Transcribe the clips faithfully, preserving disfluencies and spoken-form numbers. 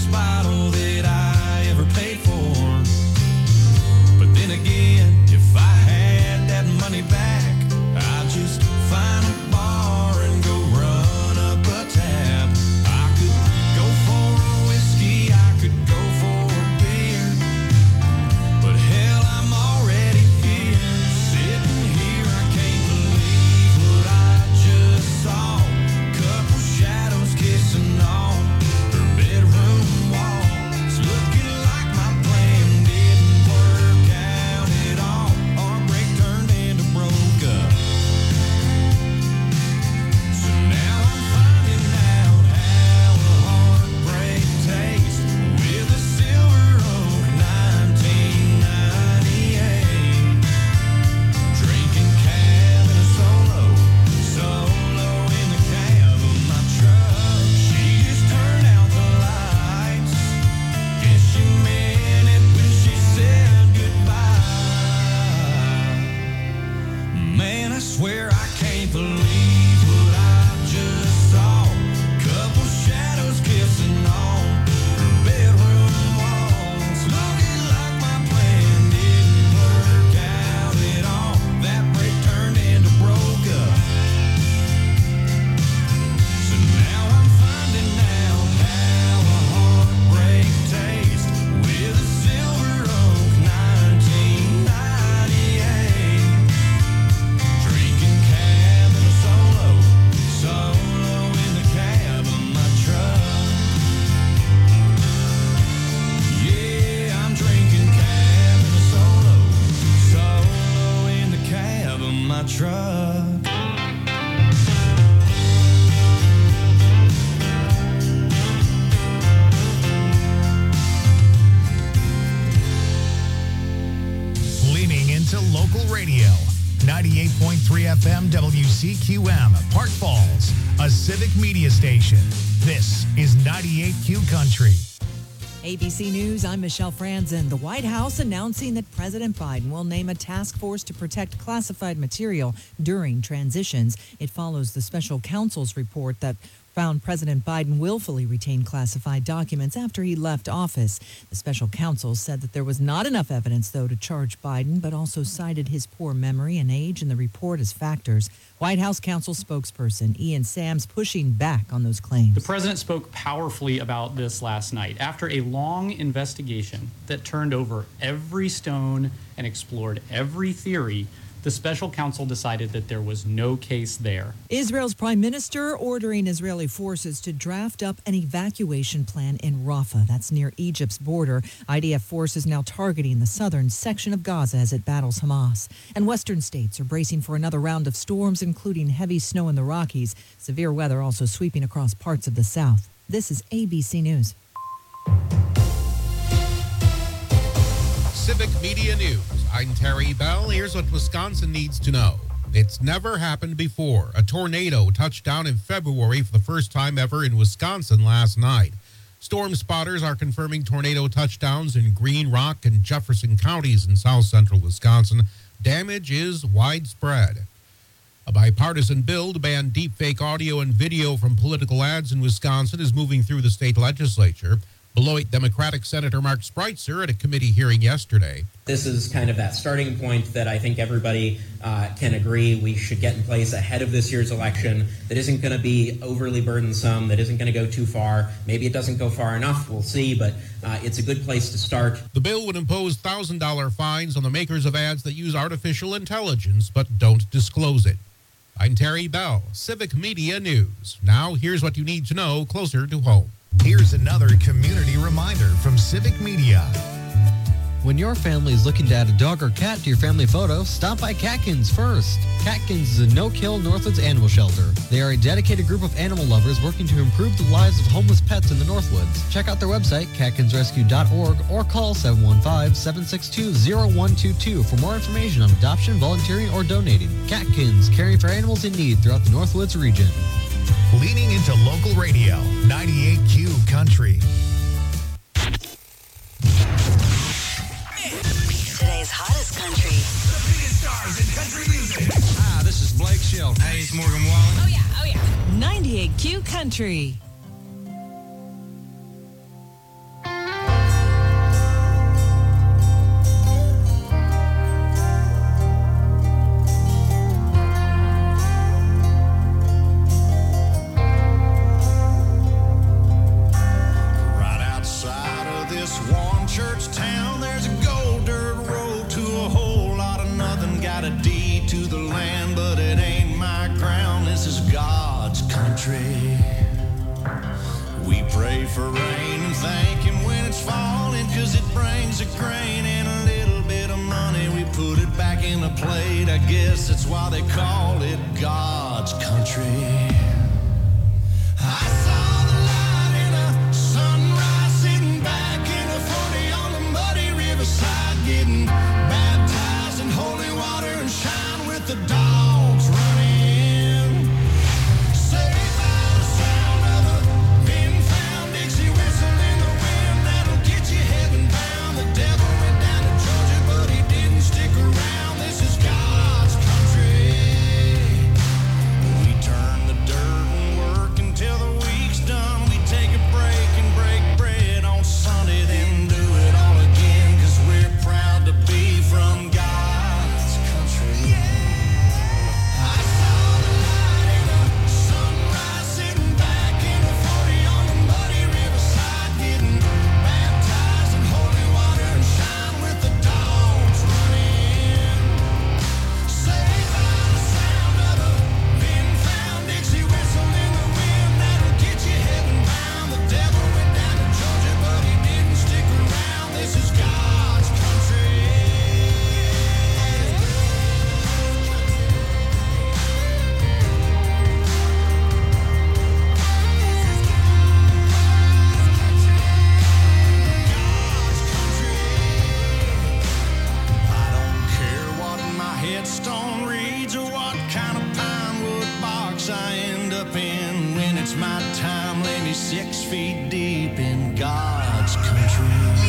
last bottle that I ever paid for. But then again, if I had that money back, I'd just find a bar and go run up a tab. I could go for a whiskey, I could go for a beer, but hell, I'm already here, sitting here. I can't believe what I just saw. Couple shadows kissing on her bedroom wall. It's looking like my plan didn't work out at all. Our break turned into broke up. So now I'm finding out how a heartbreak tastes with a Silver Oak nineteen ninety-eight. Drinking cab in a solo, solo in the cab of my truck. She just turned out the lights. Guess she meant it when she said goodbye. Man, I swear I can't believe what I just saw. Couple shadows kissing on her bedroom walls. Looking like my plan didn't work out at all. That break turned into broke up. So now I'm finding out how a heartbreak tastes with a Silver Oak nineteen ninety-eight. Drinking cab in a solo, solo in the cab of my truck. Yeah, I'm drinking cab in a solo, solo in the cab of my truck. Leaning into local radio. ninety-eight point three F M W C Q M, Park Falls, a civic media station. This is ninety-eight Q Country. A B C News, I'm Michelle Franzen. The White House announcing that President Biden will name a task force to protect classified material during transitions. It follows the special counsel's report that found President Biden willfully retained classified documents after he left office. The special counsel said that there was not enough evidence, though, to charge Biden, but also cited his poor memory and age in the report as factors. White House counsel spokesperson Ian Sams pushing back on those claims. The president spoke powerfully about this last night. After a long investigation that turned over every stone and explored every theory, the special counsel decided that there was no case there. Israel's prime minister ordering Israeli forces to draft up an evacuation plan in Rafah. That's near Egypt's border. I D F forces now targeting the southern section of Gaza as it battles Hamas. And western states are bracing for another round of storms, including heavy snow in the Rockies. Severe weather also sweeping across parts of the south. This is A B C News. Civic Media News. I'm Terry Bell. Here's what Wisconsin needs to know. It's never happened before. A tornado touched down in February for the first time ever in Wisconsin last night. Storm spotters are confirming tornado touchdowns in Green Rock and Jefferson counties in south central Wisconsin. Damage is widespread. A bipartisan bill to ban deepfake audio and video from political ads in Wisconsin is moving through the state legislature. Beloit Democratic Senator Mark Spreitzer at a committee hearing yesterday. This is kind of that starting point that I think everybody uh, can agree we should get in place ahead of this year's election that isn't going to be overly burdensome, that isn't going to go too far. Maybe it doesn't go far enough, we'll see, but uh, it's a good place to start. The bill would impose one thousand dollars fines on the makers of ads that use artificial intelligence but don't disclose it. I'm Terry Bell, Civic Media News. Now, here's what you need to know closer to home. Here's another community reminder from Civic Media. When your family is looking to add a dog or cat to your family photo, stop by Catkins first. Catkins is a no-kill Northwoods animal shelter. They are a dedicated group of animal lovers working to improve the lives of homeless pets in the Northwoods. Check out their website, catkins rescue dot org, or call seven one five, seven six two, zero one two two for more information on adoption, volunteering, or donating. Catkins, caring for animals in need throughout the Northwoods region. Leaning into local radio, ninety-eight Q Country. Today's hottest country. The biggest stars in country music. Hi, this is Blake Shelton. Hey, it's Morgan Wallen. Oh, yeah, oh, yeah. ninety-eight Q Country. for rain and thank him when it's falling, cause it brings a grain and a little bit of money. We put it back in the plate. I guess that's why they call it God's country. I saw the light in a sunrise, sitting back in a forty on the muddy riverside, getting baptized in holy water and shine with the dogs running. Saved by the sound of a pin-found Dixie whistle in the wind that'll get you heaven bound. The devil went down to Georgia, but he didn't stick around. This is God's country. We turn the dirt and work until the week's done. We take a break and break bread on Sunday, then do it all again, cause we're proud to be from God's country. I saw the light in a sunrise, sitting back in a forty on the muddy riverside, getting baptized in holy water and shine with the dogs running. Saved by the sound of a pin-found Dixie whistle in the wind that'll get you heaven bound. The devil went down to Georgia, but he didn't stick around. This is God's country. I don't care what my headstone reads or what kind of pine wood box I end up in. When it's my time, lay me six feet deep in God's country.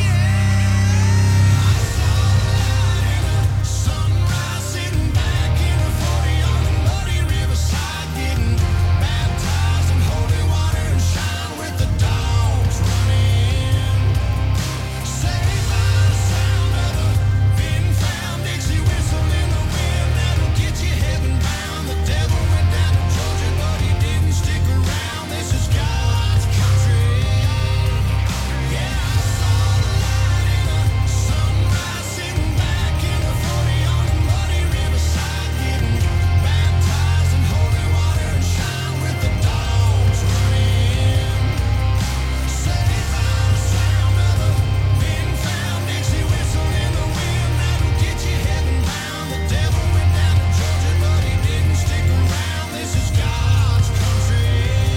I saw the light in a sunrise, sitting back in a forty on the muddy riverside, getting baptized in holy water and shine with the dogs running. Saved by the sound of a pin-found Dixie whistle in the wind that'll get you heaven bound. The devil went down to Georgia, but he didn't stick around. This is God's country. Yeah, I saw the light in a sunrise, sitting back in a forty on the muddy riverside, getting baptized in holy water and shine with the dogs running. Saved by the sound of a pin-found Dixie whistle in the wind that'll get you heaven bound. The devil went down to Georgia, but he didn't stick around. This is God's country.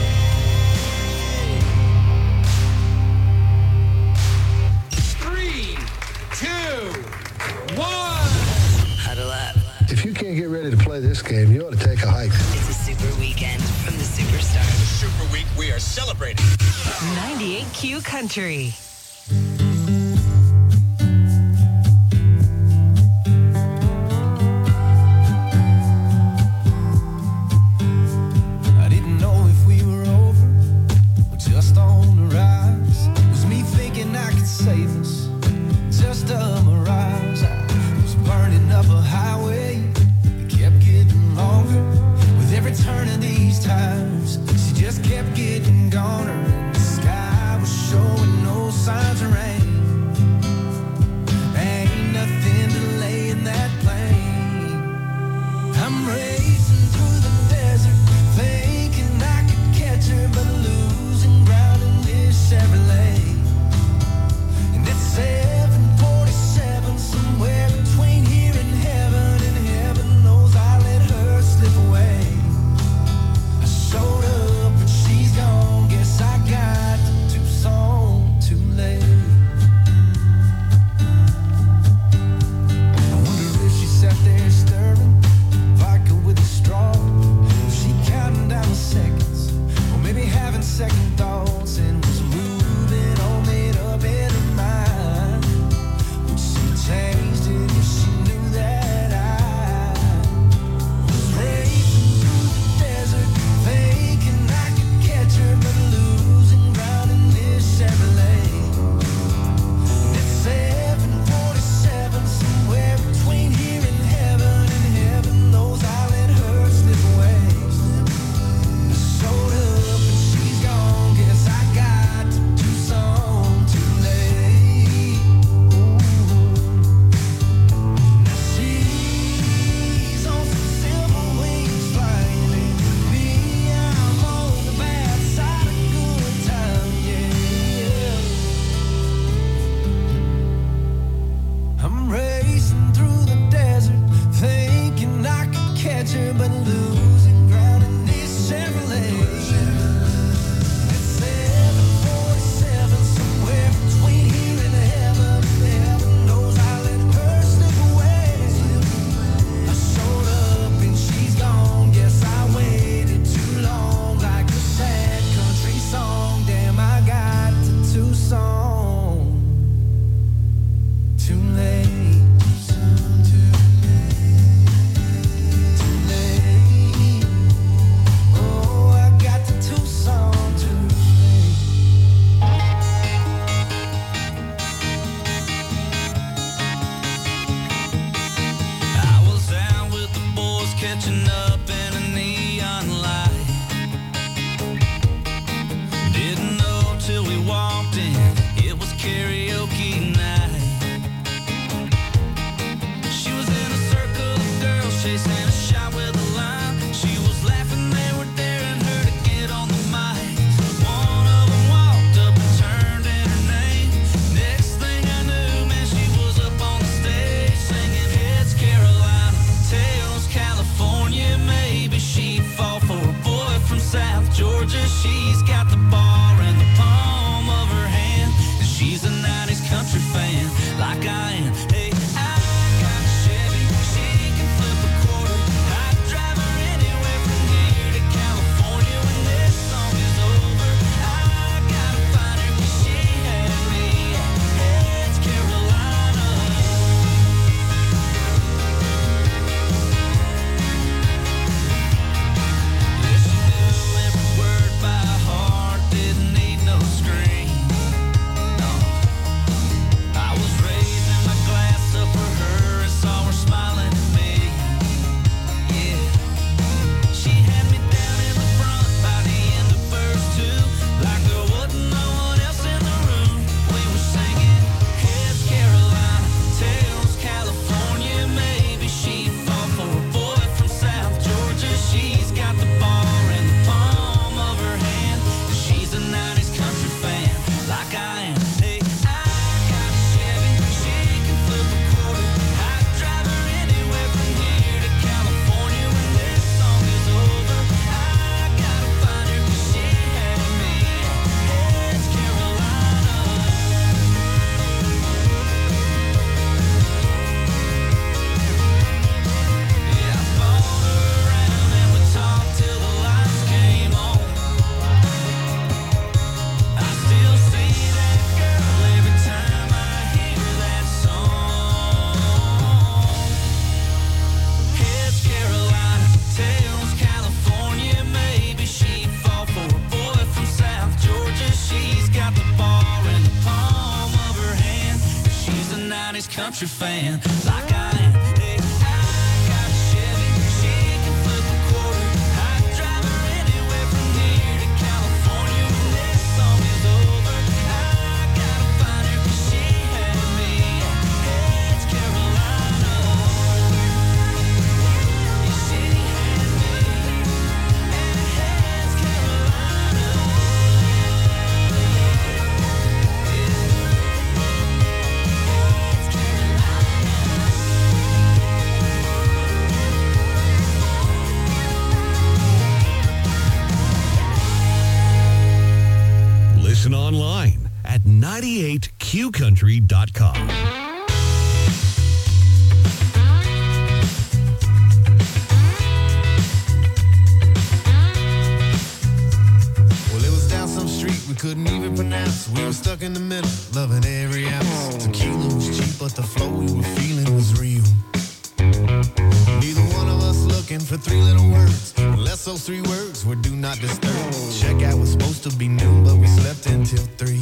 Three, two, one. Huddle up. If you can't get ready to play this game, you ought to take a hike. It's a super weekend from the Superstars. Super Week, we are celebrating. ninety-eight Q Country. I didn't know if we were over or just on the rise. Was me thinking I could save us, just a mirage. I was burning up a highway that kept getting longer. With every turn of these tires, she just kept getting goner. And the sky was showing no signs of rain. biggest country fan, like I am. Hey, I got a Chevy, she can flip a quarter. I drive her anywhere from here to California. When this song is over, I gotta find her 'cause she had me. Yeah, it's Carolina. Yeah, she had me. And it's Carolina. Listen online at ninety-eight q country dot com. Well, it was down some street we couldn't even pronounce. We were stuck in the middle, loving every ounce. Tequila was cheap, but the flow we were feeling was real. Neither one of us looking for three little words, unless those three words were do not disturb. Checkout was supposed to be noon, but we slept until three.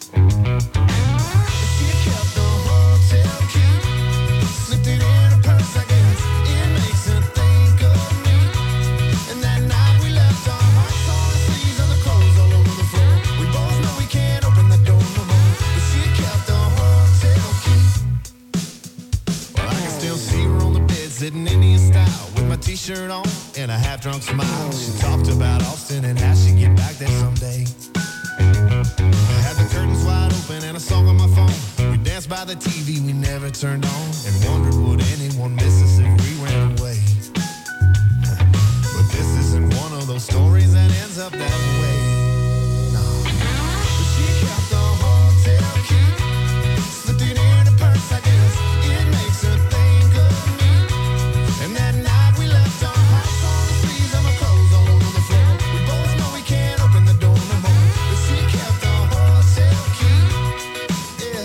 She kept the hotel key, slipped it in her purse, I guess. It makes her think of me. And that night we left our hearts on the sleeves and the clothes all over the floor. We both know we can't open the door no more, but she kept the hotel key. Well, I can still see her on the bed, sitting Indian style, with my t-shirt on and a half-drunk smile. She talked about Austin and how she'd get back there someday. I had the curtains wide open and a song on my phone. We danced by the T V we never turned on and wondered would anyone miss us if we ran away. But this isn't one of those stories that ends up that way. No. But she kept the hotel key, slipped it in her purse, I guess. It makes her think of me. And that night we left our hearts on the sleeves and our clothes all over the floor. We both know we can't open the door no more, but she kept the hotel key. Yeah.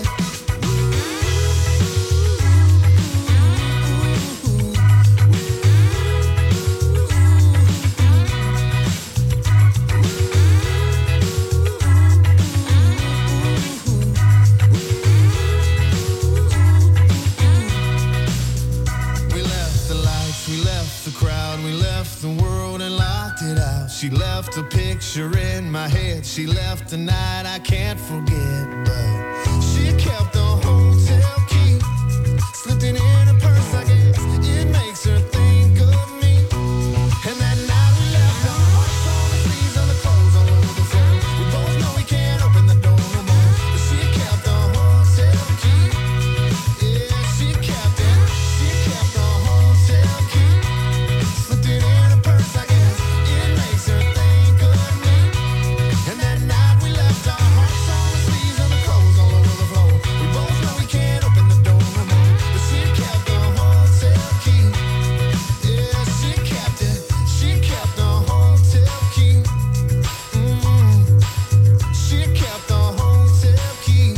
We left the lights, we left the crowd, we left the world and locked it out. She left a picture in my head, she left a night I can't forget. But she kept the hotel key, slipped it in her purse, I guess. It makes her think of me. And that night we left our hearts on the sleeves and the clothes all over the floor. We both know we can't open the door no more, but she kept the hotel key. Yeah, she kept it. She kept the hotel key, slipped it in her purse, I guess. It makes her think of me. And that night we left our hearts on the sleeves and the clothes all over the floor. We both know we can't open the door no more, but she kept the hotel key. Yeah, she kept it. She kept the hotel key. Mm. She kept the hotel key.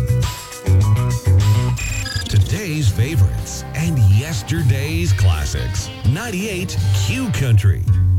Today's favorites and yesterday's classics. ninety-eight Q Country.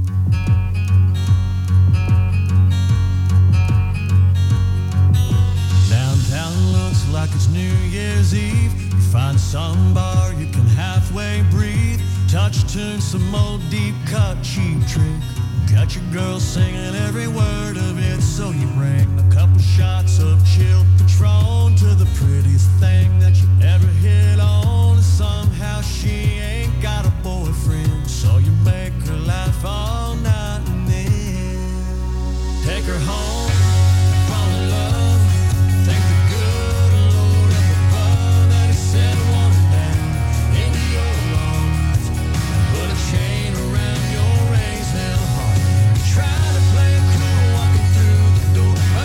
Downtown looks like it's New Year's Eve. You find some bar you can halfway breathe. Touch tune, some old deep cut cheap trick. Got your girl singing every word of it, so you bring a couple shots of chilled Patron to the prettiest thing that you ever hit on. Somehow she ain't got a boyfriend, so you make her laugh all night and then take her home, fall in love. Thank the good Lord up above that he said one down into your arms. Put a chain around your raised hell heart. Try to play it cool walking through the door.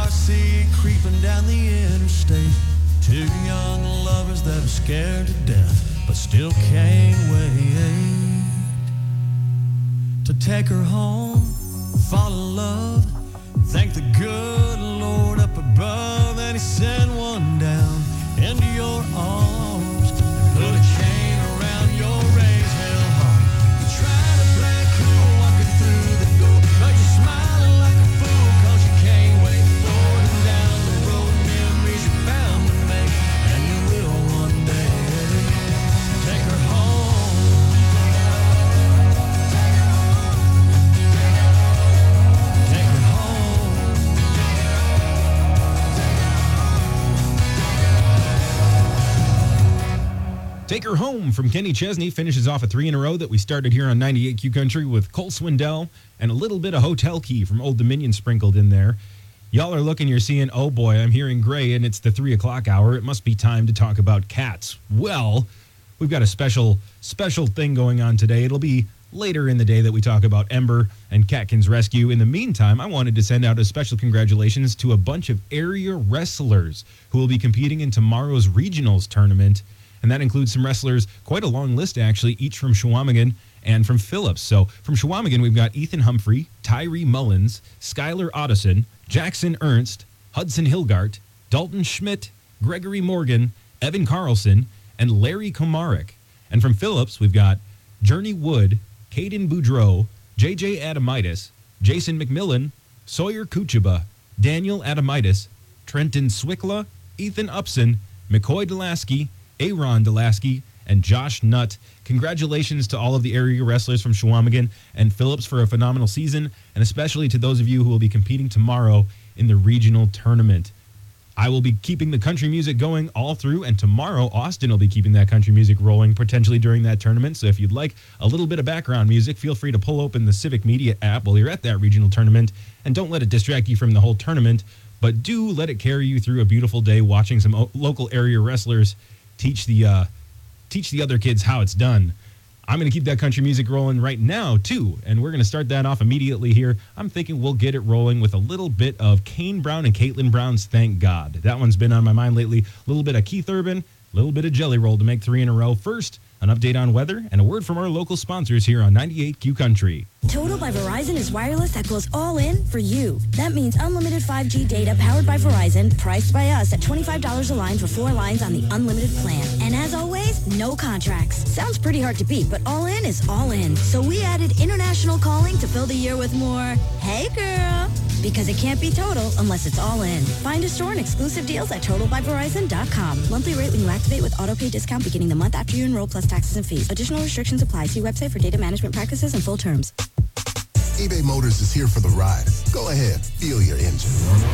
see creeping down the interstate. Two young lovers that are scared to death, but still can't wait to take her home, fall in love, thank the good Lord up above, and he sent one down into your arms and put a chain around your raised hell heart. You try to play cool walking through the door, but you're smiling like a fool cause you can't wait for it. Down the road, memories you're bound to make, and you will one day. Take her home. Take her home. Take Her Home from Kenny Chesney finishes off a three in a row that we started here on ninety-eight Q Country with Cole Swindell and a little bit of Hotel Key from Old Dominion sprinkled in there. Y'all are looking, you're seeing, oh boy, I'm hearing gray and it's the three o'clock hour. It must be time to talk about cats. Well, we've got a special, special thing going on today. It'll be later in the day that we talk about Ember and Catkins Rescue. In the meantime, I wanted to send out a special congratulations to a bunch of area wrestlers who will be competing in tomorrow's regionals tournament. And that includes some wrestlers, quite a long list actually, each from Chequamegon and from Phillips. So from Chequamegon, we've got Ethan Humphrey, Tyree Mullins, Skylar Otteson, Jackson Ernst, Hudson Hilgart, Dalton Schmidt, Gregory Morgan, Evan Carlson, and Larry Komarek. And from Phillips, we've got Journey Wood, Caden Boudreau, J J Adamitis, Jason McMillan, Sawyer Kuchaba, Daniel Adamitis, Trenton Swickla, Ethan Upson, McCoy Delaski, Aaron Delaski, and Josh Nutt. Congratulations to all of the area wrestlers from Chequamegon and Phillips for a phenomenal season, and especially to those of you who will be competing tomorrow in the regional tournament. I will be keeping the country music going all through, and tomorrow Austin will be keeping that country music rolling potentially during that tournament. So if you'd like a little bit of background music, feel free to pull open the Civic Media app while you're at that regional tournament, and don't let it distract you from the whole tournament, but do let it carry you through a beautiful day watching some o- local area wrestlers teach the uh, teach the other kids how it's done. I'm going to keep that country music rolling right now, too, and we're going to start that off immediately here. I'm thinking we'll get it rolling with a little bit of Kane Brown and Caitlin Brown's Thank God. That one's been on my mind lately. A little bit of Keith Urban, a little bit of Jelly Roll to make three in a row. First, an update on weather and a word from our local sponsors here on ninety-eight Q Country. Total by Verizon is wireless that goes all in for you. That means unlimited five G data powered by Verizon, priced by us at twenty-five dollars a line for four lines on the unlimited plan. And as always, no contracts. Sounds pretty hard to beat, but all in is all in. So we added international calling to fill the year with more, hey girl, because it can't be total unless it's all in. Find a store and exclusive deals at total by verizon dot com. Monthly rate when you activate with auto pay discount beginning the month after you enroll plus taxes and fees. Additional restrictions apply. See website for data management practices and full terms. eBay Motors is here for the ride. Go ahead, feel your engine.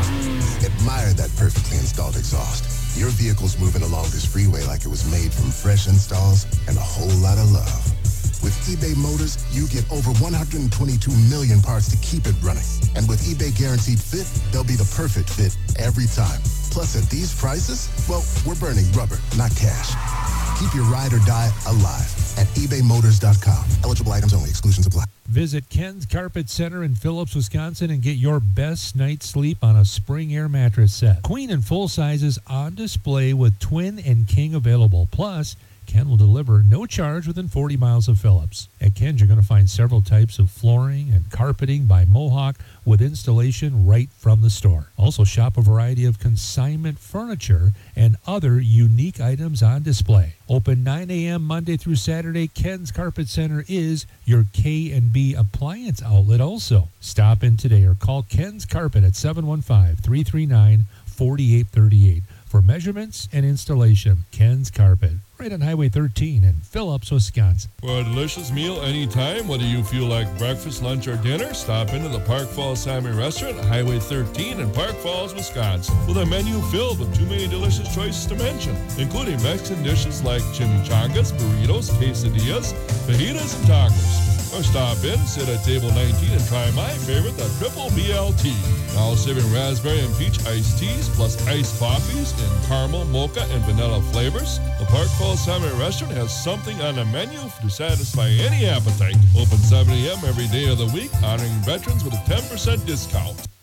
Admire that perfectly installed exhaust. Your vehicle's moving along this freeway like it was made from fresh installs and a whole lot of love. With eBay Motors, you get over one hundred twenty-two million parts to keep it running. And with eBay Guaranteed Fit, they'll be the perfect fit every time. Plus, at these prices, well, we're burning rubber, not cash. Keep your ride or die alive at ebay motors dot com. Eligible items only. Exclusions apply. Visit Ken's Carpet Center in Phillips, Wisconsin, and get your best night's sleep on a Spring Air mattress set. Queen and full sizes on display with twin and king available. Plus, Ken will deliver no charge within forty miles of Phillips. At Ken's, you're going to find several types of flooring and carpeting by Mohawk with installation right from the store. Also, shop a variety of consignment furniture and other unique items on display. Open nine a.m. Monday through Saturday, Ken's Carpet Center is your K and B appliance outlet also. Stop in today or call Ken's Carpet at seven one five, three three nine, four eight three eight for measurements and installation. Ken's Carpet, right on Highway thirteen in Phillips, Wisconsin. For a delicious meal anytime, whether you feel like breakfast, lunch, or dinner, stop into the Park Falls Salmon Restaurant, Highway thirteen in Park Falls, Wisconsin, with a menu filled with too many delicious choices to mention, including Mexican dishes like chimichangas, burritos, quesadillas, fajitas, and tacos. Or stop in, sit at table nineteen, and try my favorite, the Triple B L T. Now serving raspberry and peach iced teas, plus iced coffees in caramel, mocha, and vanilla flavors. The Park Falls Salmon Restaurant has something on the menu to satisfy any appetite. Open seven a.m. every day of the week, honoring veterans with a ten percent discount.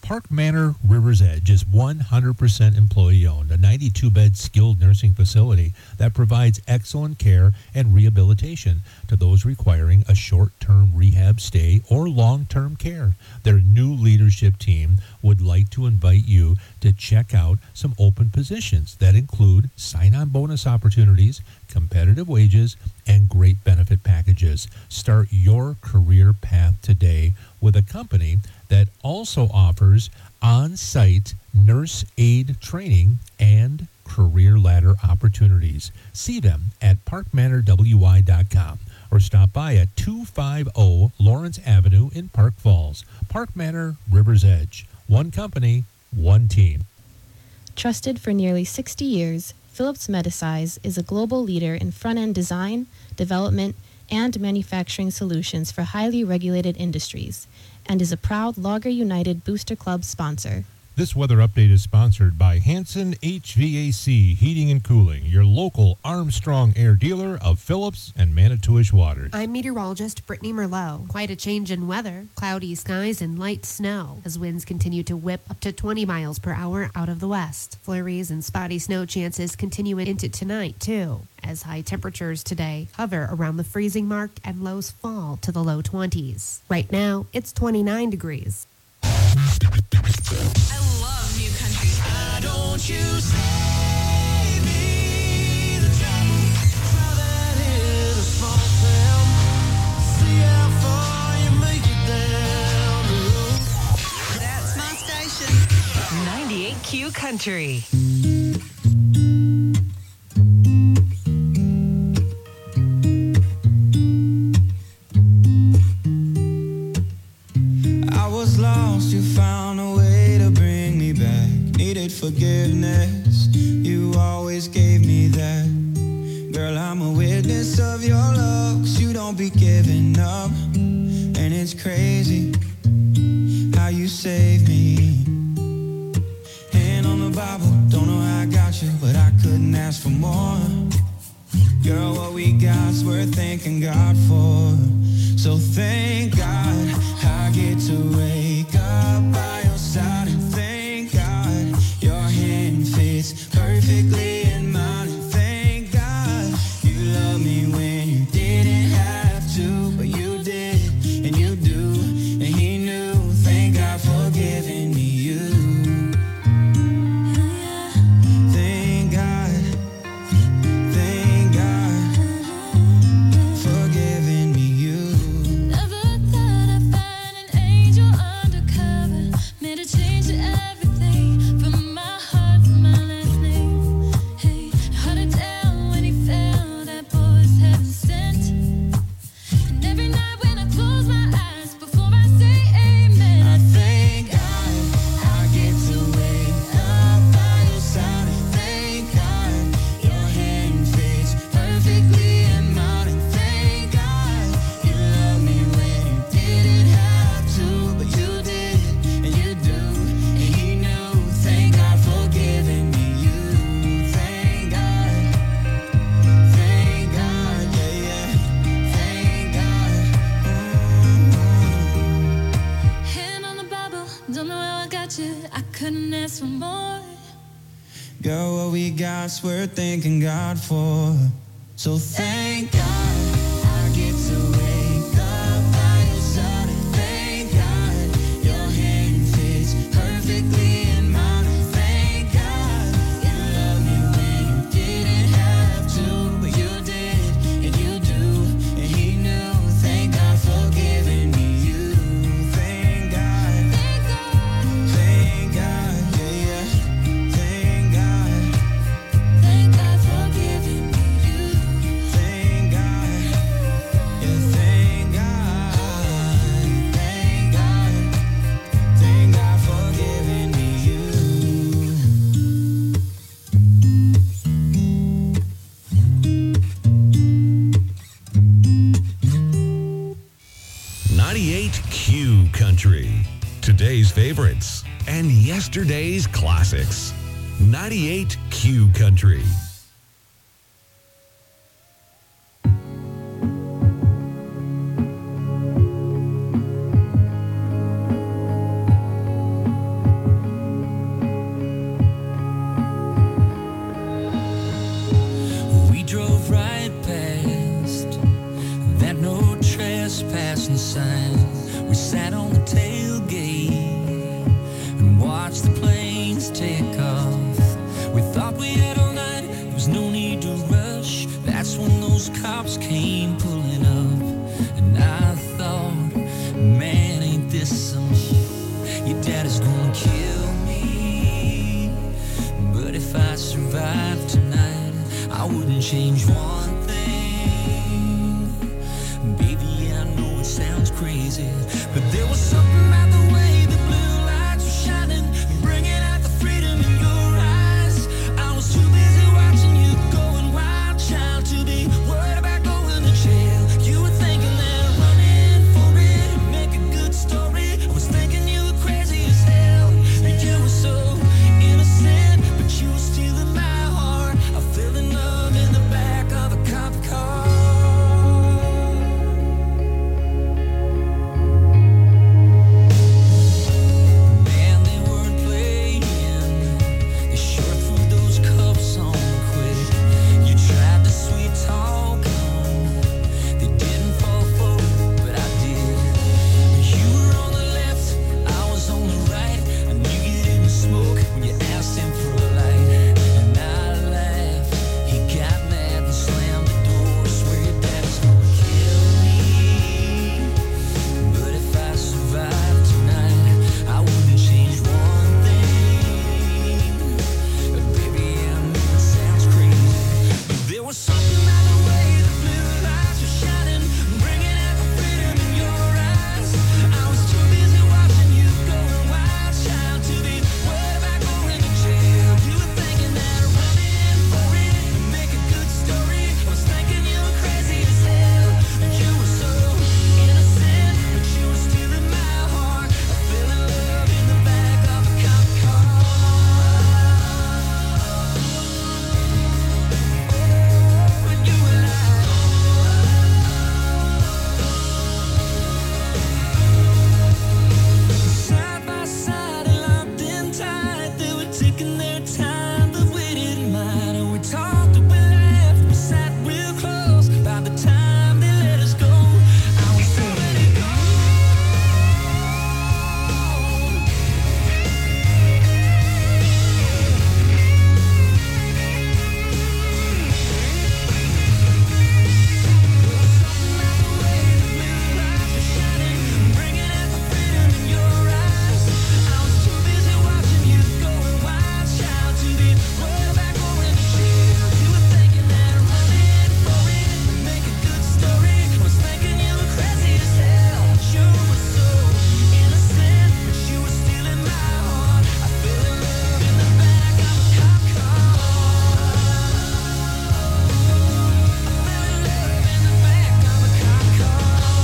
Park Manor River's Edge is one hundred percent employee-owned, a ninety-two bed skilled nursing facility that provides excellent care and rehabilitation to those requiring a short-term rehab stay or long-term care. Their new leadership team would like to invite you to check out some open positions that include sign-on bonus opportunities, competitive wages, and great benefit packages. Start your career path today with a company that also offers on-site nurse aid training and career ladder opportunities. See them at park manor w y dot com or stop by at two fifty Lawrence Avenue in Park Falls. Park Manor River's Edge. One company, one team. Trusted for nearly sixty years, Phillips Medisize is a global leader in front-end design, development, and manufacturing solutions for highly regulated industries, and is a proud Logger United Booster Club sponsor. This weather update is sponsored by Hanson H V A C Heating and Cooling, your local Armstrong Air dealer of Phillips and Manitowish waters. I'm meteorologist Brittany Merlot. Quite a change in weather. Cloudy skies and light snow as winds continue to whip up to twenty miles per hour out of the west. Flurries and spotty snow chances continue into tonight, too, as high temperatures today hover around the freezing mark and lows fall to the low twenties. Right now, it's twenty-nine degrees. I love new country. Why don't you save me the trouble? Try that in a small town. See how far you make it down the road. That's my station. ninety-eight Q Country. I was lost, you found a way to bring me back. Needed forgiveness, you always gave me that. Girl, I'm a witness of your love, 'cause you don't be giving up. And it's crazy how you saved me. Hand on the Bible, don't know how I got you, but I couldn't ask for more. Girl, what we got's worth thanking God for. So thank God I get to wake up by your side, and thank God your hand fits perfectly in mine, and thank God you love me when you didn't have to, but you did, and you do, and he knew. Thank God for giving me you. Thank God, thank God for giving me you. Never thought I'd find an angel undercover. Made a change to everything from my heart to my last name. Hey, hard to tell when he fell, that boy was heaven sent. And every night when I close my eyes before I say amen, I Thank God I get to wake up by your side, and thank God your hand fits perfectly in mine, and thank God you love me when you didn't have to, but you did, and you do, and he knew. Thank God for giving me you. Thank God, thank God, yeah, yeah, thank God. hand on the Bible, don't know how I got you. I couldn't ask for more. Girl, what we got's worth thanking God for. So thank God I get to wake up by your side, and thank God your hand fits perfectly in mine, and thank God you love me when you didn't have to, but you did, and you do, and he knew. Thank God for giving me you. Thank God, thank God, yeah, yeah. Thank God, Thank God for giving me you. thank God, yeah, thank God, thank God, thank God for giving me you. ninety-eight Q Country. Today's favorites and yesterday's classics. ninety-eight Q Country. daddy's gonna kill me. But if I survive tonight, I wouldn't change one thing. Baby, I know it sounds crazy, but there was something about the way the blue lights were shining, bringing out the freedom in your eyes. I was too busy watching you going wild, child, to be worried about going to jail. You were thinking that running for it would make a good story. I was thinking you were crazy as hell. You were so innocent, but you were stealing my heart. I fell in love in the back of a cop car. Man, they weren't playing. They sure threw those cuffs on quick. You tried to sweet talk 'em. They didn't fall for it, but I did. You were on the left, I was on the right. I knew you didn't smoke when you asked him for a light. And I laughed. He got mad and slammed the door. Swear your dad's gonna kill me. But if I survive tonight, I wouldn't change one thing. But baby, I know it sounds crazy, but there was something about the way the blue lights were shining, bringing out the freedom in your eyes. I was too busy watching you going wild, child, to be worried about going to jail. You were thinking that running for it would make a good story. I was thinking you were crazy as hell. You were so innocent, but you were stealing my heart. I fell in love in the back of a cop car. When you were like, side by side and locked in tight, they were taking their time, but we didn't mind. And we talked and we laughed, we sat real close. By the time they let us go, I was already bringing out the freedom in your eyes. I was too busy watching you going wild, child, to be worried about going to jail. You were thinking that running for it would make a good story. I was thinking you were crazy as hell. You were so innocent, but you were stealing my heart. I fell in love in the back of a cop car. I fell in love in the back of a cop car.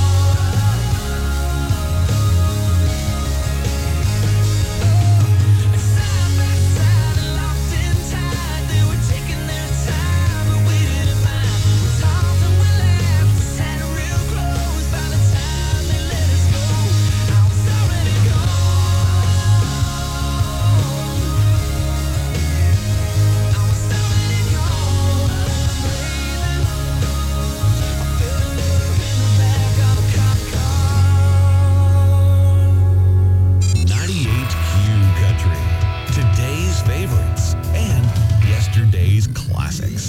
Side by side and locked in tight, they were taking their time, but we didn't mind. We talked and we laughed, we sat real close. By the time they let us go, I was already gone. I was already gone, baby. I fell in love in the back of a cop car. ninety-eight Q Country. Today's favorites and yesterday's classics.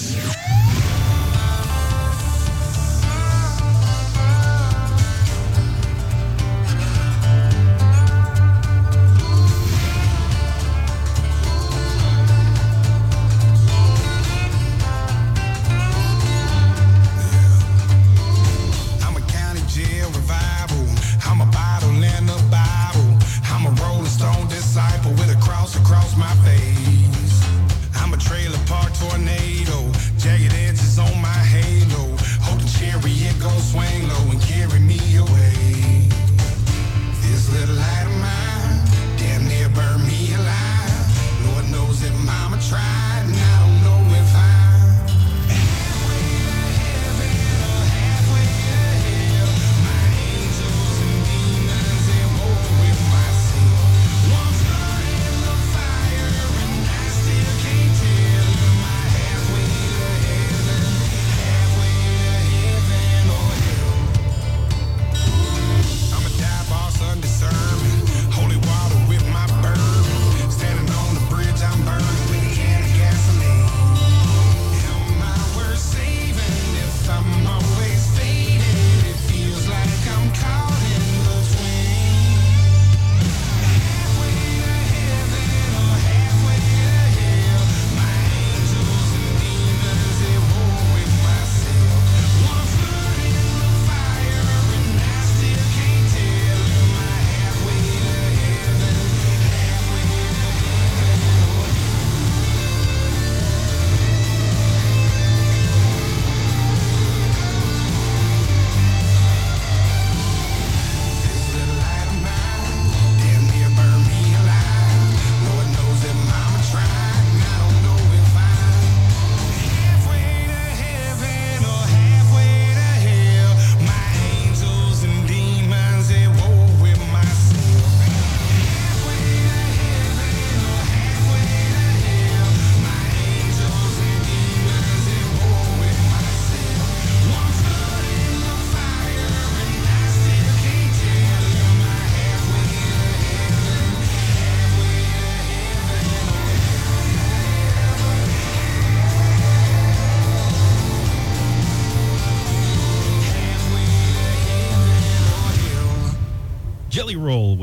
I'm a county jail revival. I'm a bottle and a Bible. I'm a rolling stone disciple with a cross across my face. I'm a trailer park tornado. Jagged edges on my halo. Hope the chariot gon' swing low and carry me away. This little light of mine damn near burned me alive. Lord knows that mama tried, and I don't know if I'm halfway to heaven or halfway to hell. My angels and demons and war with myself. One's blood in the fire, and I still can't tell. Am I halfway to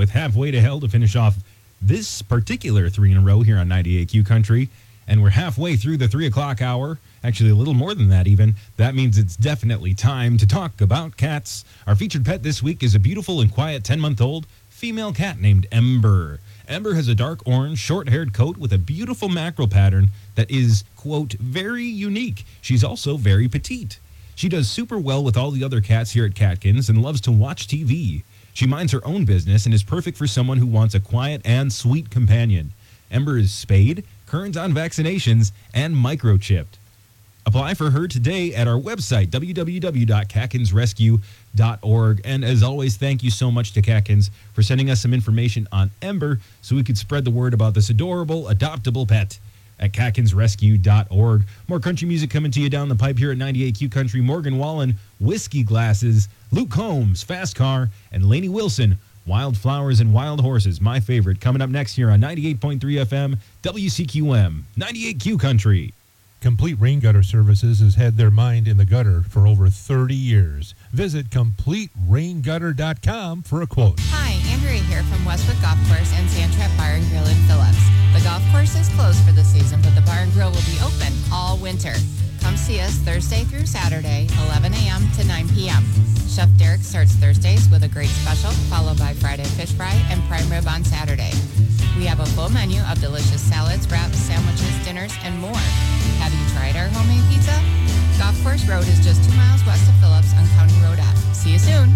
with Halfway to Hell to finish off this particular three in a row here on ninety-eight Q Country. And we're halfway through the three o'clock hour. Actually, a little more than that even. That means it's definitely time to talk about cats. Our featured pet this week is a beautiful and quiet ten-month-old female cat named Ember. Ember has a dark orange, short-haired coat with a beautiful mackerel pattern that is, quote, very unique. She's also very petite. She does super well with all the other cats here at Catkins and loves to watch T V. She minds her own business and is perfect for someone who wants a quiet and sweet companion. Ember is spayed, current on vaccinations, and microchipped. Apply for her today at our website, w w w dot catkins rescue dot org. And as always, thank you so much to Catkins for sending us some information on Ember so we could spread the word about this adorable, adoptable pet at catkins rescue dot org. More country music coming to you down the pipe here at ninety-eight Q Country. Morgan Wallen, Whiskey Glasses, Luke Combs, Fast Car, and Lainey Wilson, Wildflowers and Wild Horses, my favorite, coming up next here on ninety-eight point three F M, W C Q M, ninety-eight Q Country. Complete Rain Gutter Services has had their mind in the gutter for over thirty years. Visit complete rain gutter dot com for a quote. Hi, Andrea here from Westwood Golf Course and Sandtrap Bar and Grill in Phillips. The golf course is closed for the season, but the bar and grill will be open all winter. Come see us Thursday through Saturday, eleven a.m. to nine p.m. Chef Derek starts Thursdays with a great special, followed by Friday fish fry and prime rib on Saturday. We have a full menu of delicious salads, wraps, sandwiches, dinners, and more. Have you tried our homemade pizza? Golf Course Road is just two miles west of Phillips on County Road F. See you soon.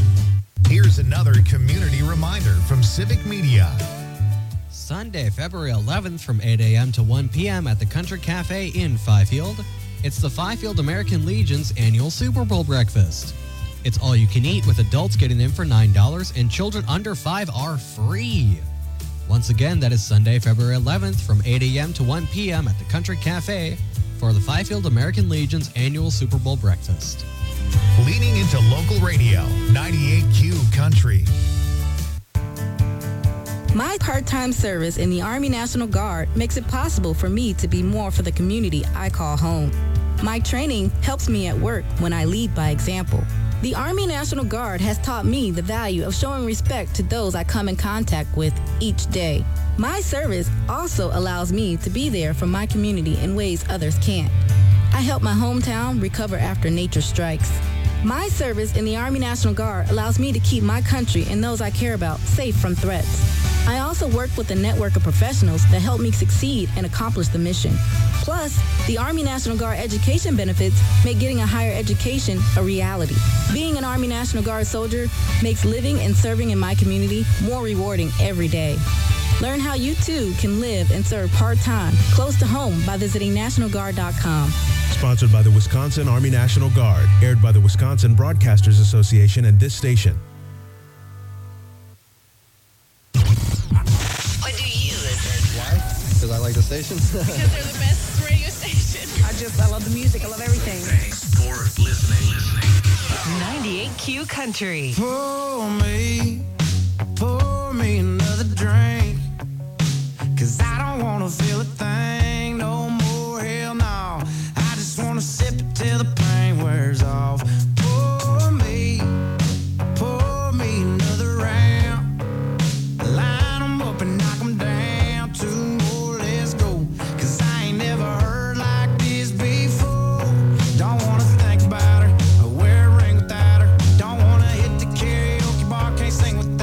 Here's another community reminder from Civic Media. Sunday, February eleventh from eight a.m. to one p.m. at the Country Cafe in Fifield. It's the Fifield American Legion's annual Super Bowl breakfast. It's all you can eat with adults getting in for nine dollars and children under five are free. Once again, that is Sunday, February eleventh from eight a.m. to one p.m. at the Country Cafe for the Fifield American Legion's annual Super Bowl breakfast. Leaning into local radio, ninety-eight Q Country. My part-time service in the Army National Guard makes it possible for me to be more for the community I call home. My training helps me at work when I lead by example. The Army National Guard has taught me the value of showing respect to those I come in contact with each day. My service also allows me to be there for my community in ways others can't. I help my hometown recover after nature strikes. My service in the Army National Guard allows me to keep my country and those I care about safe from threats. I also work with a network of professionals that help me succeed and accomplish the mission. Plus, the Army National Guard education benefits make getting a higher education a reality. Being an Army National Guard soldier makes living and serving in my community more rewarding every day. Learn how you too can live and serve part-time, close to home by visiting national guard dot com. Sponsored by the Wisconsin Army National Guard. Aired by the Wisconsin Broadcasters Association and this station. Why do you listen? Why? Because I like the station. Because they're the best radio station. I just, I love the music. I love everything. Thanks for listening. listening. ninety-eight Q Country. Pour me, pour me another drink. Cause I don't wanna feel a thing no more, hell no. I just wanna sip it till the pain wears off. Pour me, pour me another round. Line 'em up and knock 'em down. Two more, let's go. Cause I ain't never heard like this before. Don't wanna think about her, or wear a ring without her. Don't wanna hit the karaoke bar, can't sing with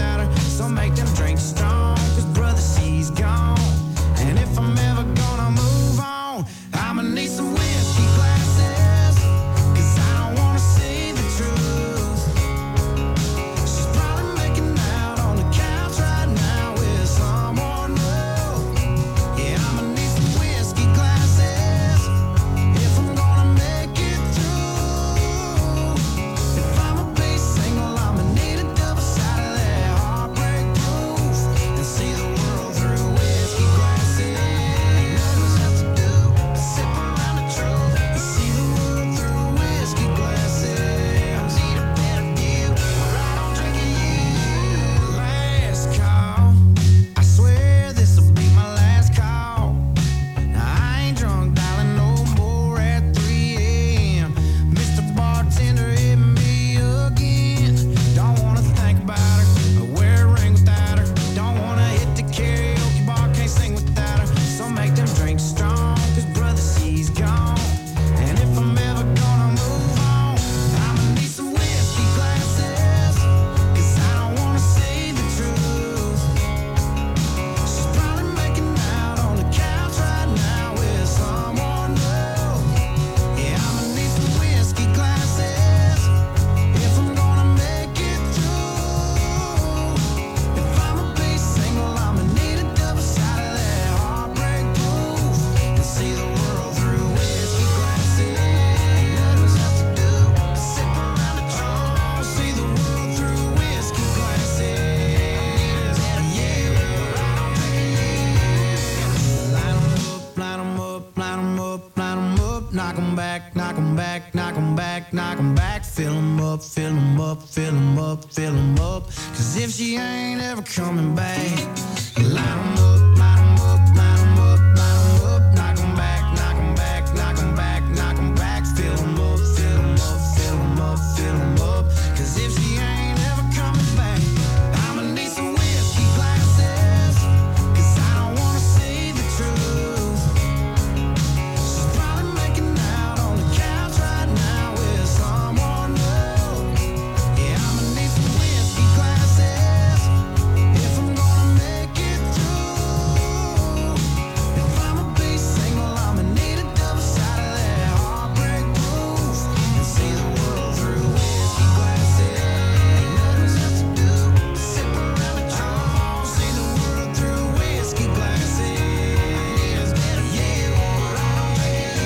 knock 'em back, fill 'em up, fill 'em up, fill 'em up, fill 'em up. Cause if she ain't ever coming back, line 'em up, line 'em up, line 'em up, line 'em up, knock 'em back, knock 'em back, knock 'em back, knock 'em back, fill 'em up, fill 'em up, fill 'em up, fill 'em up. Cause if she ain't ever coming back, I'ma need some whiskey glasses, cause I don't wanna see the truth. She's probably making out on the couch right now with someone new. Yeah, I'ma need some whiskey glasses if I'm gonna make it through. If I'ma be single, I'ma need a double shot of that heartbreak blues and see the world through whiskey glasses. Ain't nothing else to do, sip around the drum, see the world through whiskey glasses. Yeah, right on, yeah.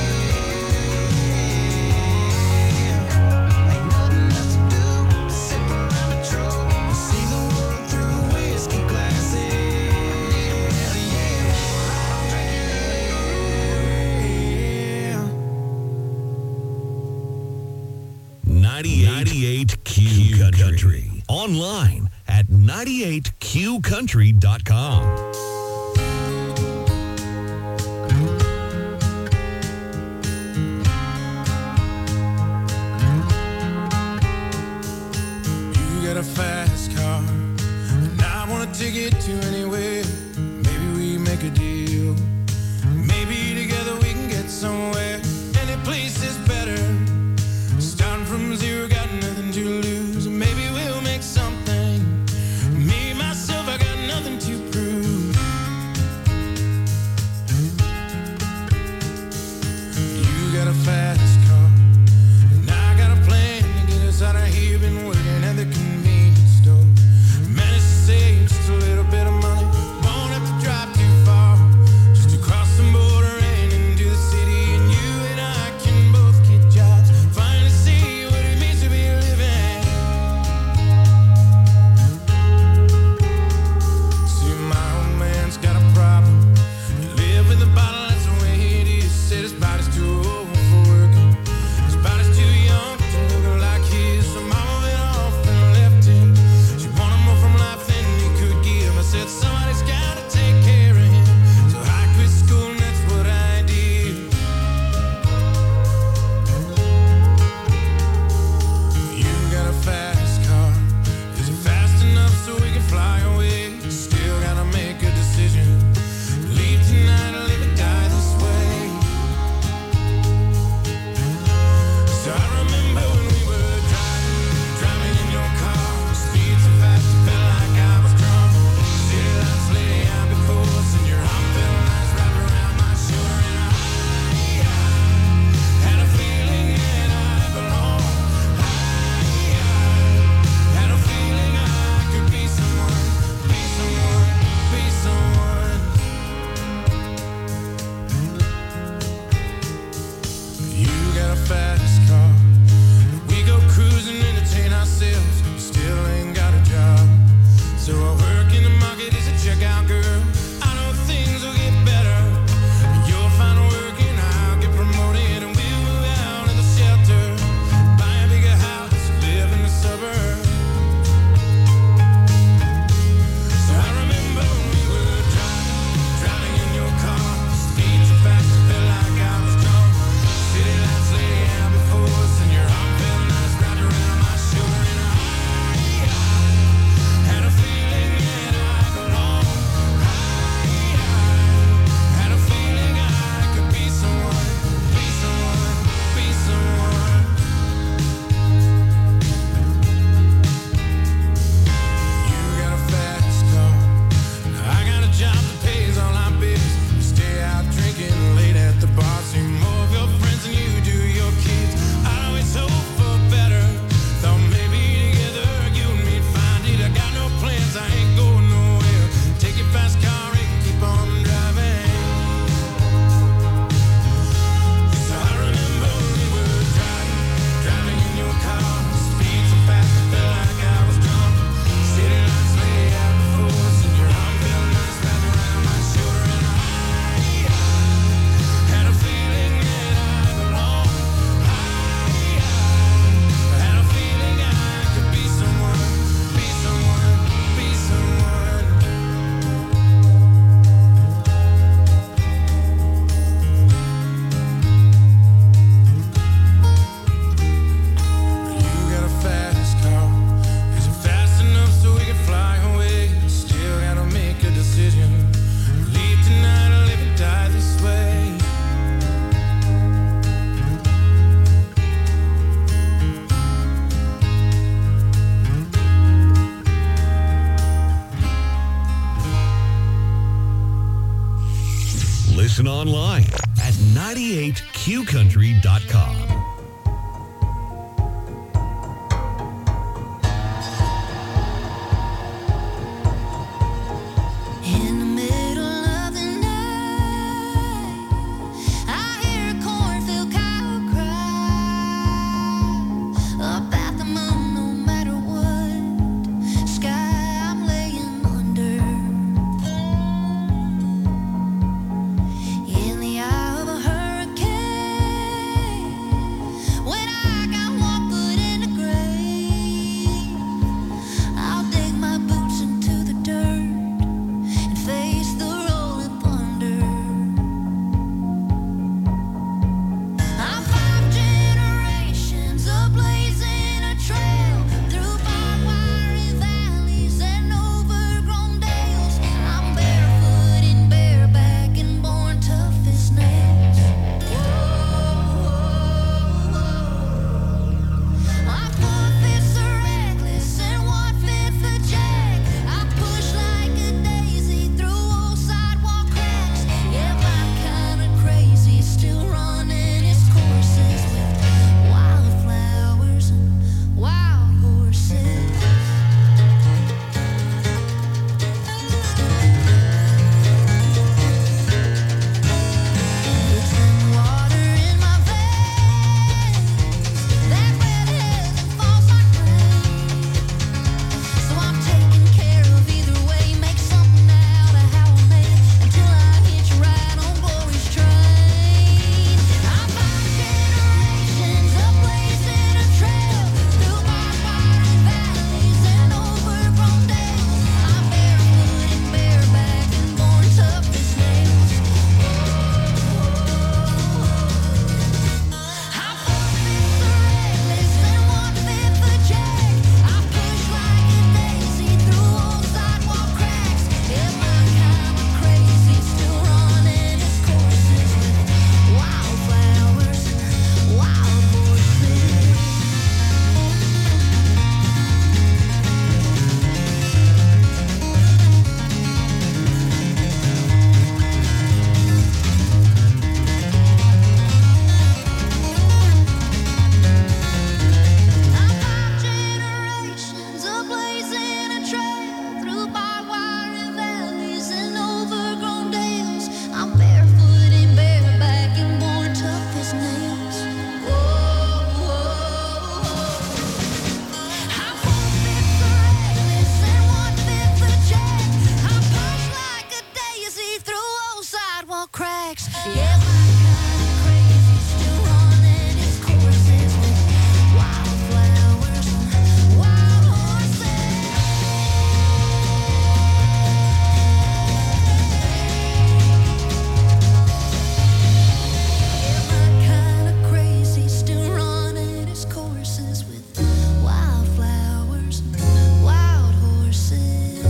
Ain't nothing else to do, sip around the drum, see the world through whiskey glasses. Yeah, ninety-eight Q Country. Online at ninety-eight Q country dot com. You got a fast car, and I wanna take it to anywhere. Maybe we make a deal. Maybe together we can get somewhere. Any place is better. Starting from zero, got nothing to lose. Maybe we'll make something. Me, myself, I got nothing to prove. Listen online at ninety-eight q country dot com. In the middle of the night, I hear a cornfield cow cry about the moon. No matter what sky I'm laying under, in the eye of a hurricane, when I got one foot in the grave, I'll dig my boots into the dirt and face the rolling thunder. I'm five generations of blazing a trail through barbed wire valleys and overgrown dales. I'm barefoot and bareback and born tough as nails. I'm four-fifths a reckless and one-fifth a jack. I push like a daisy through old sidewalk cracks. Yeah, my kind of crazy, still running its courses with wildflowers and wild horses. It's in the water in my veins, that red heaven falls like rain. So I'm taking care of either way, make something out of how I made it until I hit you right on glory's train. I'm five generations of blazing a trail through barbed wire valleys and overgrown dales. I'm barefoot and bareback and born tough as nails. I'm four-fifths a reckless and one-fifth a jack. I push like a daisy through old sidewalk cracks. Yeah, my kind of crazy, still running its courses with wildflowers and wild horses. Generations of blazing a trail through barbed wire valleys and overgrown dales. I'm barefoot and bareback and born tough as nails. Whoa, whoa, I'm four-fifths a reckless and one-fifth a jack. I push like a daisy through old sidewalk cracks. Yeah, my kind of crazy, still running its courses with wildflowers and wild horses. Yeah, my kind of crazy, still running its courses with wildflowers and wild horses.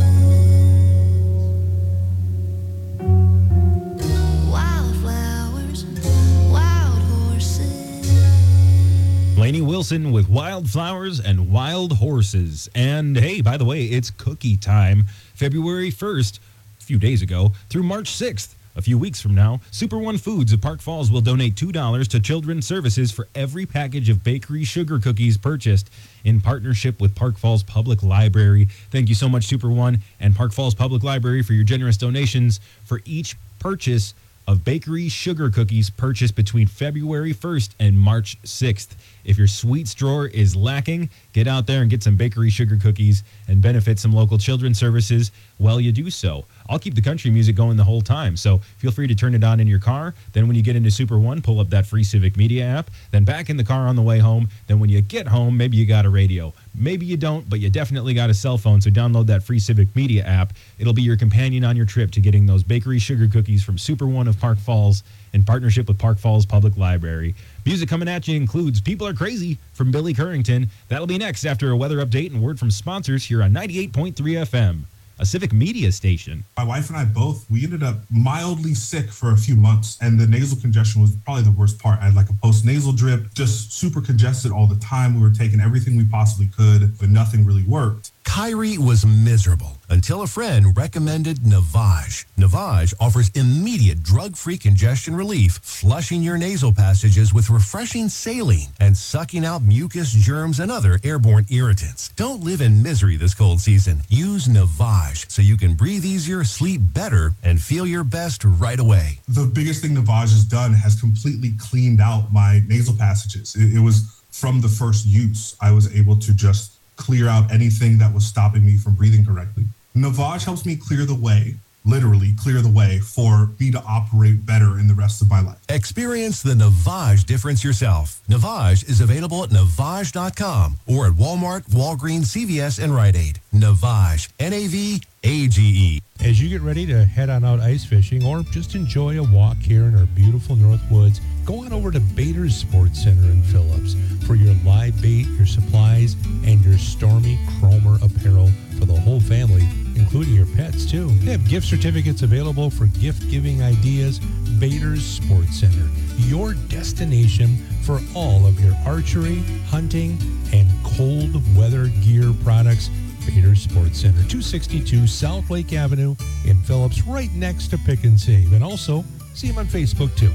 Wildflowers and wild horses. Lainey Wilson with Wildflowers and Wild Horses. And hey, by the way, it's cookie time. February first, a few days ago, through March sixth. A few weeks from now, Super One Foods of Park Falls will donate two dollars to Children's Services for every package of bakery sugar cookies purchased in partnership with Park Falls Public Library. Thank you so much, Super One and Park Falls Public Library, for your generous donations for each purchase of bakery sugar cookies purchased between February first and March sixth. If your sweets drawer is lacking, get out there and get some bakery sugar cookies and benefit some local children's services while you do so. I'll keep the country music going the whole time, so feel free to turn it on in your car. Then when you get into Super One, pull up that free Civic Media app. Then back in the car on the way home. Then when you get home, maybe you got a radio. Maybe you don't, but you definitely got a cell phone, so download that free Civic Media app. It'll be your companion on your trip to getting those bakery sugar cookies from Super One of Park Falls in partnership with Park Falls Public Library. Music coming at you includes People Are Crazy from Billy Currington. That'll be next after a weather update and word from sponsors here on ninety-eight point three F M, a Civic Media station. My wife and I both, we ended up mildly sick for a few months, and the nasal congestion was probably the worst part. I had like a post-nasal drip, just super congested all the time. We were taking everything we possibly could, but nothing really worked. Kyrie was miserable until a friend recommended Navage. Navage offers immediate drug-free congestion relief, flushing your nasal passages with refreshing saline and sucking out mucus, germs, and other airborne irritants. Don't live in misery this cold season. Use Navage so you can breathe easier, sleep better, and feel your best right away. The biggest thing Navage has done has completely cleaned out my nasal passages. It, it was from the first use. I was able to just clear out anything that was stopping me from breathing correctly. Navage helps me clear the way, literally clear the way for me to operate better in the rest of my life. Experience the Navage difference yourself. Navage is available at Navage dot com or at Walmart, Walgreens, C V S, and Rite Aid. Navage, N A V A G E. As you get ready to head on out ice fishing or just enjoy a walk here in our beautiful North Woods, go on over to Bader's Sports Center in Phillips for your live bait, your supplies, and your Stormy Cromer apparel for the whole family, including your pets, too. They have gift certificates available for gift-giving ideas. Bader's Sports Center, your destination for all of your archery, hunting, and cold weather gear products. Bader's Sports Center, two sixty-two South Lake Avenue in Phillips, right next to Pick and Save. And also, see them on Facebook, too.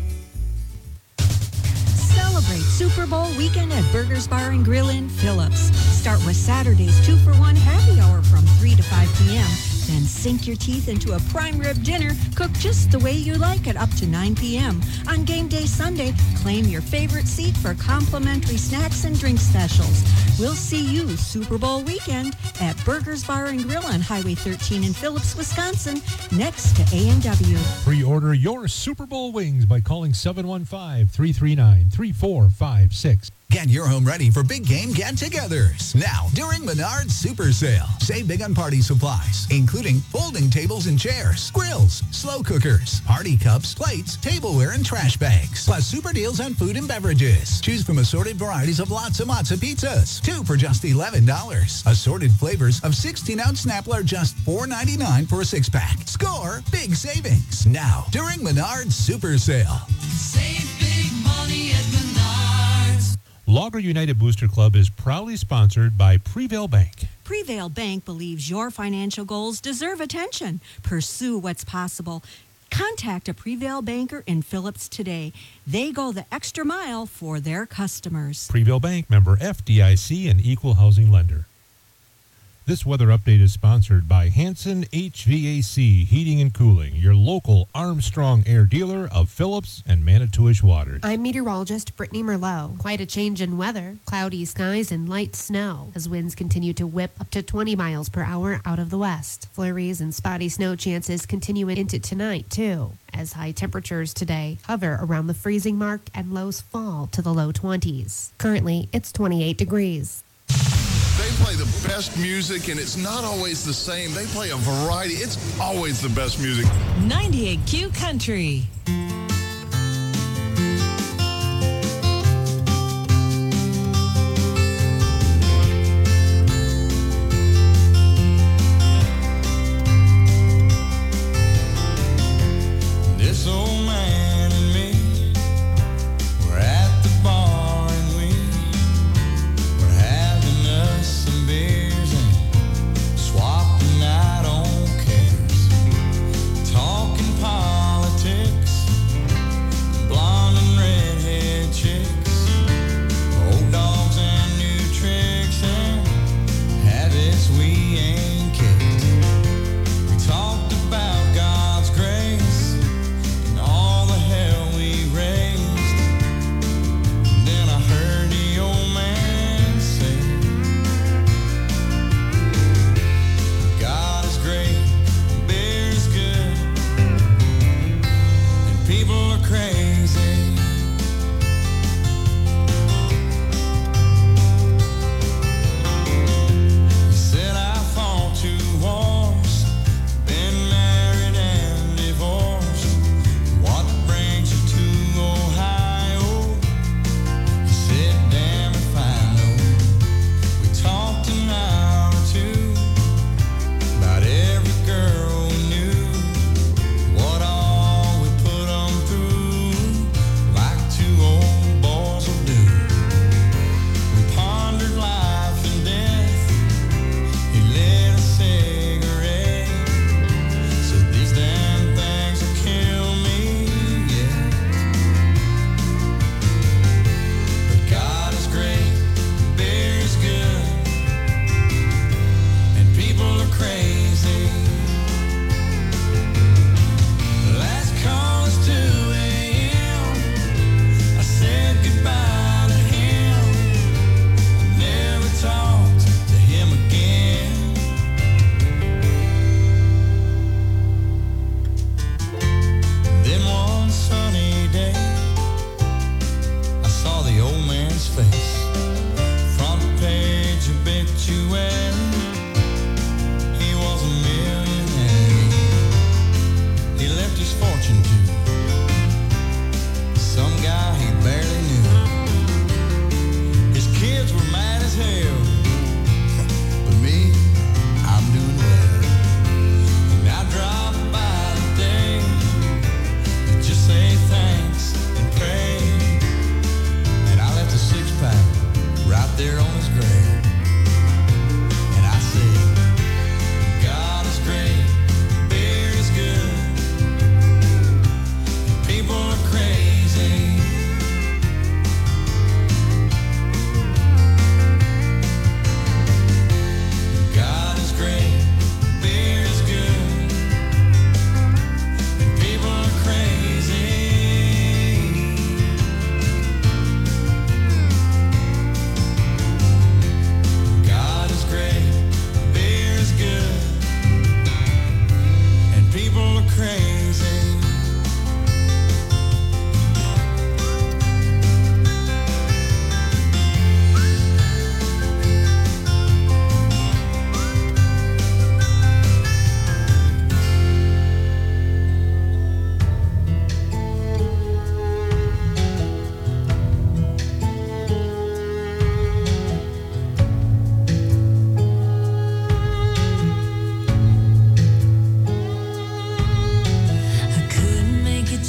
Celebrate Super Bowl weekend at Burgers Bar and Grill in Phillips. Start with Saturday's two for one happy hour from three to five p.m. Then sink your teeth into a prime rib dinner cooked just the way you like it up to nine p.m. On game day Sunday, claim your favorite seat for complimentary snacks and drink specials. We'll see you Super Bowl weekend at Burgers Bar and Grill on Highway thirteen in Phillips, Wisconsin, next to A and W. Pre-order your Super Bowl wings by calling seven one five, three three nine, three four five six. Get your home ready for big game get-togethers. Now, during Menards Super Sale. Save big on party supplies, including folding tables and chairs, grills, slow cookers, party cups, plates, tableware, and trash bags. Plus super deals on food and beverages. Choose from assorted varieties of Latza Matza pizzas, two for just eleven dollars. Assorted flavors of sixteen-ounce Snappler, just four ninety-nine for a six-pack. Score big savings. Now, during Menards Super Sale. Save big money at Menards. Logger United Booster Club is proudly sponsored by Prevail Bank. Prevail Bank believes your financial goals deserve attention. Pursue what's possible. Contact a Prevail banker in Phillips today. They go the extra mile for their customers. Prevail Bank, member F D I C and equal housing lender. This weather update is sponsored by Hanson H V A C Heating and Cooling, your local Armstrong Air dealer of Phillips and Manitowish waters. I'm meteorologist Brittany Merlot. Quite a change in weather. Cloudy skies and light snow as winds continue to whip up to twenty miles per hour out of the west. Flurries and spotty snow chances continue into tonight, too, as high temperatures today hover around the freezing mark and lows fall to the low twenties. Currently, it's twenty-eight degrees. They play the best music, and it's not always the same. They play a variety. It's always the best music. ninety-eight Q Country. This old man and me, we're at the bar and we we're having us some beers and swapping out on cares, talking politics, blonde and redhead chicks, old dogs and new tricks and habits we ain't kicked. We talked about God's grace and all the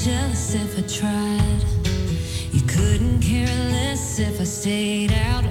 jealous if I tried. You couldn't care less if I stayed out